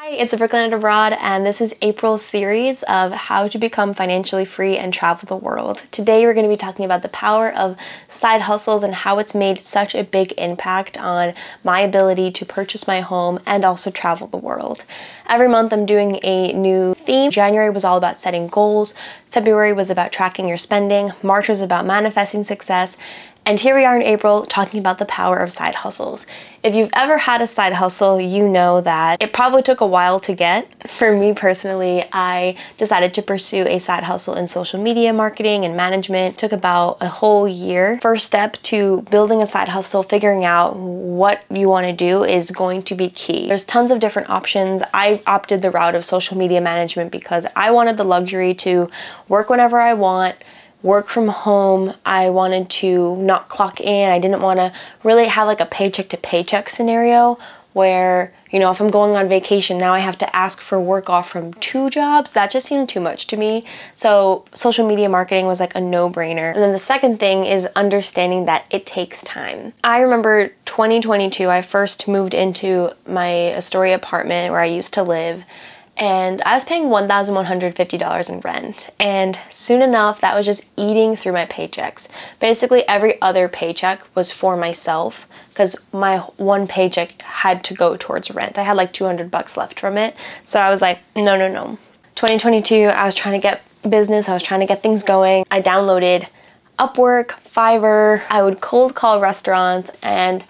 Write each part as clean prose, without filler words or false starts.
Hi, it's Brooklyn Abroad, and this is April's series of how to become financially free and travel the world. Today we're going to be talking about the power of side hustles and how it's made such a big impact on my ability to purchase my home and also travel the world. Every month I'm doing a new theme. January was all about setting goals, February was about tracking your spending, March was about manifesting success, and here we are in April talking about the power of side hustles. If you've ever had a side hustle, you know that it probably took a while to get. For me personally, I decided to pursue a side hustle in social media marketing and management. It took about a whole year. First step to building a side hustle, figuring out what you want to do is going to be key. There's tons of different options. I opted the route of social media management because I wanted the luxury to work whenever I want, work from home. I wanted to not clock in. I didn't want to really have like a paycheck to paycheck scenario where, if I'm going on vacation, now I have to ask for work off from 2 jobs. That just seemed too much to me. So social media marketing was like a no-brainer. And then the second thing is understanding that it takes time. I remember 2022, I first moved into my Astoria apartment where I used to live, and I was paying $1,150 in rent, and soon enough that was just eating through my paychecks. Basically every other paycheck was for myself because my one paycheck had to go towards rent. I had like $200 left from it, so I was like, no. 2022, I was trying to get business, I was trying to get things going. I downloaded Upwork, Fiverr, I would cold call restaurants, and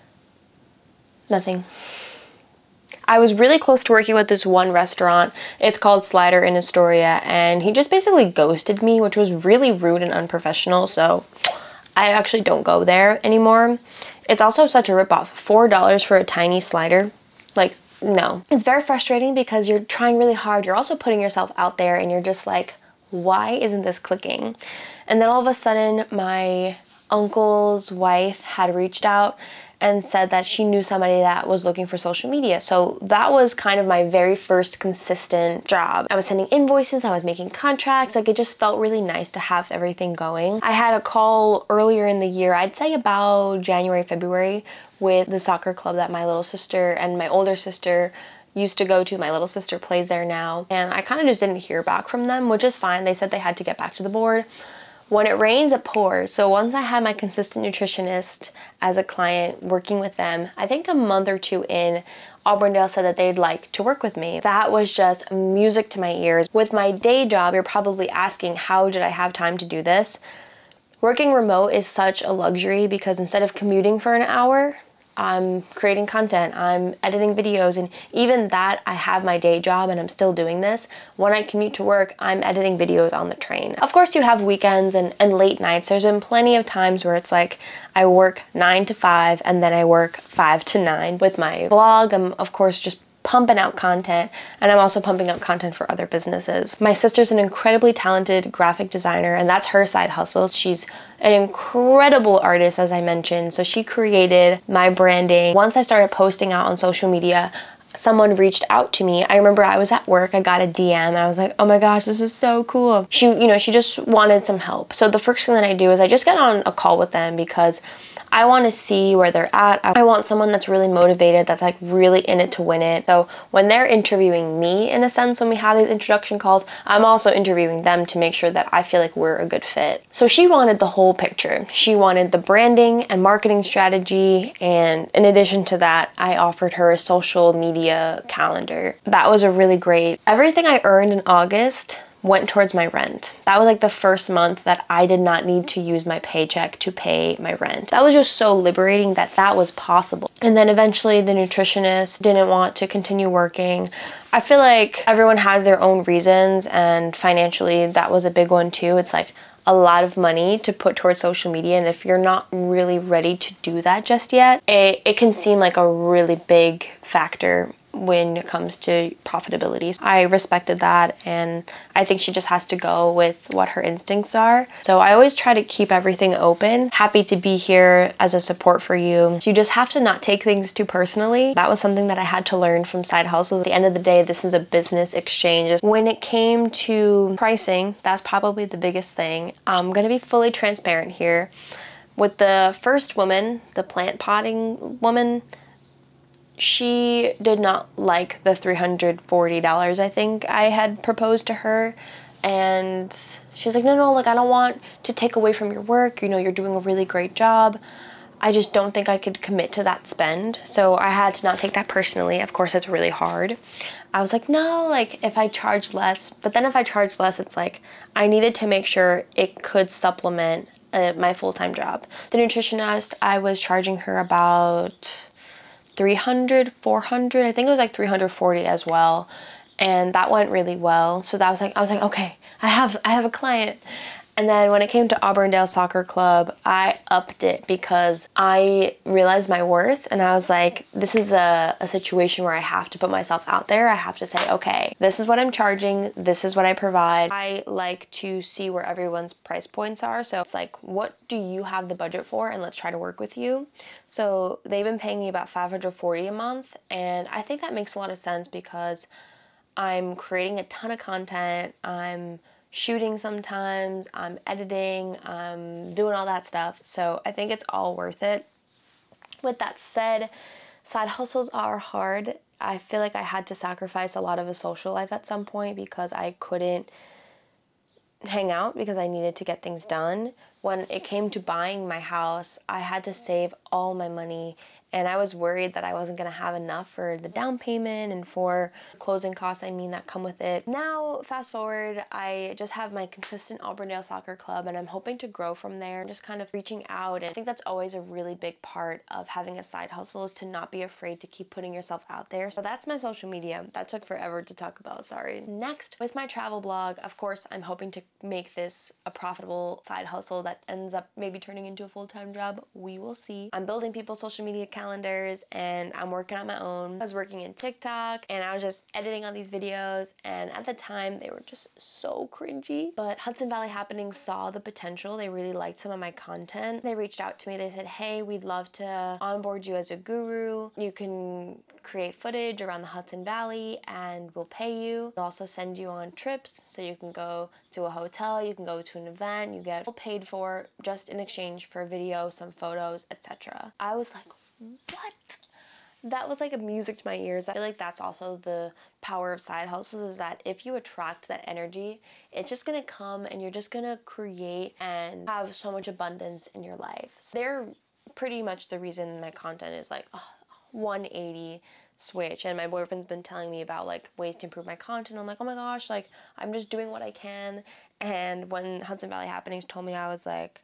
nothing. I was really close to working with this one restaurant. It's called Slider in Astoria, and he just basically ghosted me, which was really rude and unprofessional, so I actually don't go there anymore. It's also such a ripoff. $4 for a tiny slider. Like, no. It's very frustrating because you're trying really hard. You're also putting yourself out there, and you're just like, why isn't this clicking? And then all of a sudden, my uncle's wife had reached out and said that she knew somebody that was looking for social media. So that was kind of my very first consistent job. I was sending invoices, I was making contracts, like it just felt really nice to have everything going. I had a call earlier in the year, I'd say about January, February, with the soccer club that my little sister and my older sister used to go to. My little sister plays there now, and I kind of just didn't hear back from them, which is fine. They said they had to get back to the board. When it rains, it pours. So once I had my consistent nutritionist as a client working with them, I think a month or 2 in, Auburndale said that they'd like to work with me. That was just music to my ears. With my day job, you're probably asking, how did I have time to do this? Working remote is such a luxury because instead of commuting for an hour, I'm creating content, I'm editing videos, and even that, I have my day job and I'm still doing this. When I commute to work, I'm editing videos on the train. Of course, you have weekends and late nights. There's been plenty of times where it's like I work 9 to 5 and then I work 5 to 9. With my vlog, I'm of course just pumping out content, and I'm also pumping out content for other businesses. My sister's an incredibly talented graphic designer, and that's her side hustle. She's an incredible artist, as I mentioned, so she created my branding. Once I started posting out on social media, someone reached out to me. I remember I was at work, I got a DM, and I was like, oh my gosh, this is so cool. She just wanted some help. So the first thing that I do is I just get on a call with them because I want to see where they're at. I want someone that's really motivated, that's like really in it to win it. So when they're interviewing me, in a sense, when we have these introduction calls, I'm also interviewing them to make sure that I feel like we're a good fit. So she wanted the whole picture. She wanted the branding and marketing strategy, and in addition to that, I offered her a social media calendar. That was a really great. Everything I earned in August went towards my rent. That was like the first month that I did not need to use my paycheck to pay my rent. That was just so liberating that that was possible. And then eventually the nutritionist didn't want to continue working. I feel like everyone has their own reasons, and financially that was a big one too. It's like a lot of money to put towards social media, and if you're not really ready to do that just yet, it can seem like a really big factor when it comes to profitability. I respected that, and I think she just has to go with what her instincts are. So I always try to keep everything open. Happy to be here as a support for you. So you just have to not take things too personally. That was something that I had to learn from side hustles. At the end of the day, this is a business exchange. When it came to pricing, that's probably the biggest thing. I'm gonna be fully transparent here. With the first woman, the plant potting woman, she did not like the $340 I think I had proposed to her. And she was like, no, like, I don't want to take away from your work. You know, you're doing a really great job. I just don't think I could commit to that spend. So I had to not take that personally. Of course, it's really hard. I was like, no, like, if I charge less. But then if I charge less, it's like I needed to make sure it could supplement my full-time job. The nutritionist, I was charging her about 300, 400. I think it was like 340 as well. And that went really well. So that was like, I was like, okay, I have a client. And then when it came to Auburndale Soccer Club, I upped it because I realized my worth, and I was like, this is a situation where I have to put myself out there. I have to say, okay, this is what I'm charging. This is what I provide. I like to see where everyone's price points are. So it's like, what do you have the budget for? And let's try to work with you. So they've been paying me about $540 a month. And I think that makes a lot of sense because I'm creating a ton of content. I'm shooting sometimes, I'm editing, I'm doing all that stuff. So I think it's all worth it. With that said, side hustles are hard. I feel like I had to sacrifice a lot of a social life at some point because I couldn't hang out because I needed to get things done. When it came to buying my house, I had to save all my money, and I was worried that I wasn't going to have enough for the down payment and for closing costs, that come with it. Now, fast forward, I just have my consistent Auburndale Soccer Club, and I'm hoping to grow from there, just kind of reaching out. And I think that's always a really big part of having a side hustle, is to not be afraid to keep putting yourself out there. So that's my social media. That took forever to talk about, sorry. Next, with my travel blog, of course, I'm hoping to make this a profitable side hustle that ends up maybe turning into a full-time job. We will see. I'm building people's social media calendars, and I'm working on my own. I was working in TikTok, and I was just editing on these videos, and at the time they were just so cringy. But Hudson Valley Happenings saw the potential. They really liked some of my content. They reached out to me. They said, hey, we'd love to onboard you as a guru. You can create footage around the Hudson Valley and we'll pay you. We'll also send you on trips, so you can go to a hotel, you can go to an event, you get paid for just in exchange for a video, some photos, etc. I was like, what? That was like a music to my ears. I feel like that's also the power of side hustles, is that if you attract that energy, it's just gonna come and you're just gonna create and have so much abundance in your life. So they're pretty much the reason my content is like 180 switch, and my boyfriend's been telling me about like ways to improve my content. I'm like, oh my gosh, like I'm just doing what I can. And when Hudson Valley Happenings told me, I was like,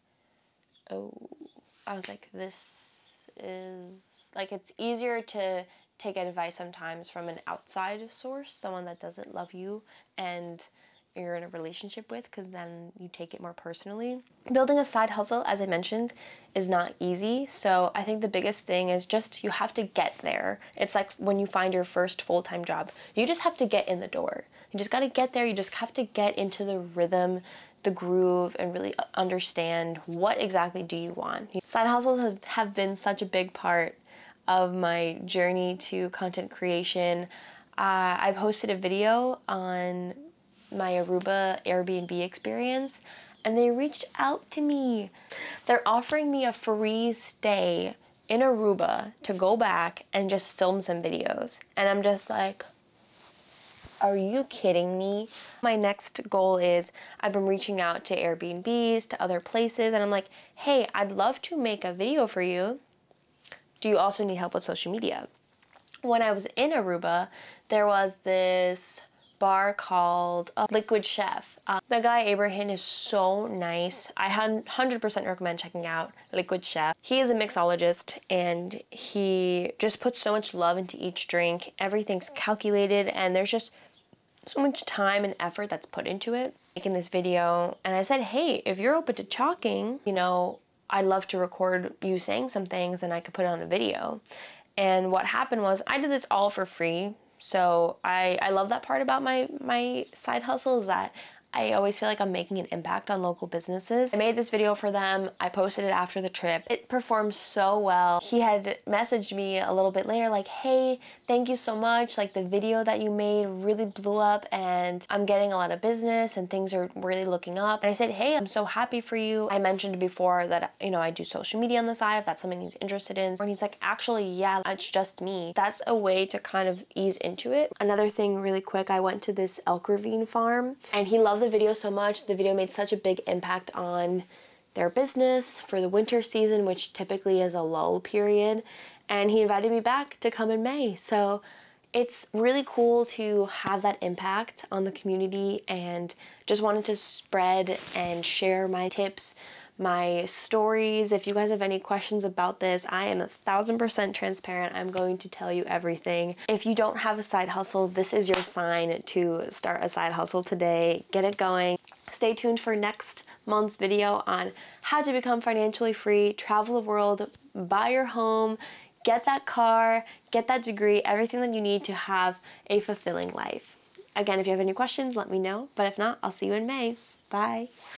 this is like, it's easier to take advice sometimes from an outside source, someone that doesn't love you and you're in a relationship with, because then you take it more personally. Building a side hustle, as I mentioned, is not easy. So I think the biggest thing is just, you have to get there. It's like when you find your first full-time job, you just have to get in the door. You just got to get there. You just have to get into the rhythm, the groove, and really understand what exactly do you want. Side hustles have been such a big part of my journey to content creation. I posted a video on my Aruba Airbnb experience, and they reached out to me. They're offering me a free stay in Aruba to go back and just film some videos. And I'm just like, are you kidding me? My next goal is, I've been reaching out to Airbnbs, to other places, and I'm like, hey, I'd love to make a video for you. Do you also need help with social media? When I was in Aruba, there was this bar called Liquid Chef. The guy Abraham is so nice. I 100% recommend checking out Liquid Chef. He is a mixologist, and he just puts so much love into each drink. Everything's calculated, and there's just so much time and effort that's put into it. Making this video, and I said, hey, if you're open to talking, I'd love to record you saying some things and I could put it on a video. And what happened was, I did this all for free. So I love that part about my side hustle, is that I always feel like I'm making an impact on local businesses. I made this video for them. I posted it after the trip. It performed so well. He had messaged me a little bit later like, hey, thank you so much. Like, the video that you made really blew up and I'm getting a lot of business and things are really looking up. And I said, hey, I'm so happy for you. I mentioned before that, you know, I do social media on the side if that's something he's interested in. And he's like, actually, yeah, it's just me. That's a way to kind of ease into it. Another thing really quick, I went to this elk ravine farm and he loved the video so much. The video made such a big impact on their business for the winter season, which typically is a lull period. And he invited me back to come in May. So it's really cool to have that impact on the community, and just wanted to spread and share my tips, my stories. If you guys have any questions about this, I am 1000% transparent. I'm going to tell you everything. If you don't have a side hustle, this is your sign to start a side hustle today. Get it going. Stay tuned for next month's video on how to become financially free, travel the world, buy your home, get that car, get that degree, everything that you need to have a fulfilling life. Again, if you have any questions, let me know. But if not, I'll see you in May. Bye.